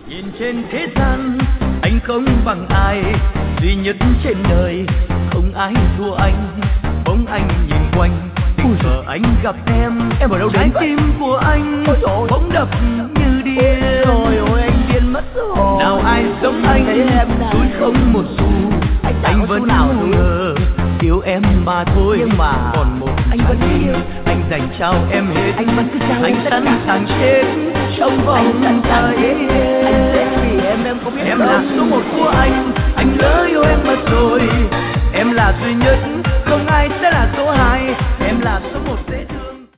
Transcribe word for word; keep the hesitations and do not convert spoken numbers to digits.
Nhìn trên thế gian anh không bằng ai, duy nhất trên đời không ai thua anh. Bỗng anh nhìn quanh, tình cờ anh gặp em. Em ở đâu đến vậy? Tim của anh bỗng đập như điên. Rồi ôi anh điên mất rồi. Nào ai giống anh, tôi không một xu. Anh, anh vẫn nào ngờ yêu em mà thôi. Nhưng mà còn một anh vẫn yêu, anh dành trao em hết. Anh vẫn cứ trao, anh sẵn sàng chết trong vòng tay. Vì em em không biết em là số một của anh, anh lỡ yêu em mất rồi. Em là duy nhất